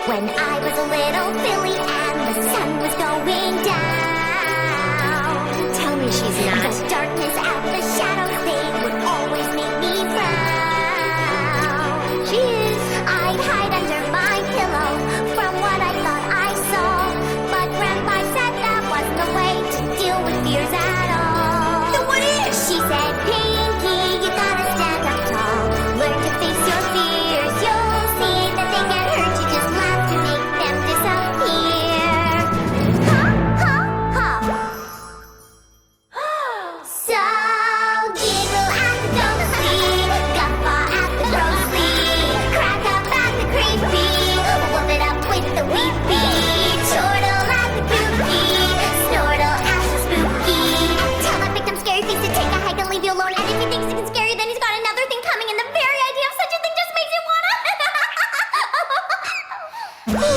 When I was a little filly and the sun was going down. Tell me she's not. The darkness and the shadows, they would always make me frown. She is. I'd hide under my pillow from what I thought I saw. But Grandpa said that wasn't the way to deal with fears at all. Then what is? She said, Pinky, you gotta stand up tall. Learn to face your fears. You'll see that they can't hurt you. Just laugh to make them disappear. Ha, ha, ha. So giggle at the ghostly, guffaw at the grossly, crack up at the creepy, whoop it up with the weepy, chortle at the kooky, snortle at the spooky. Tell that victim scary face to take a hike and leave you alone. And if he thinks it's scary, then he's got another thing coming, and the very idea of such a thing just makes him wanna.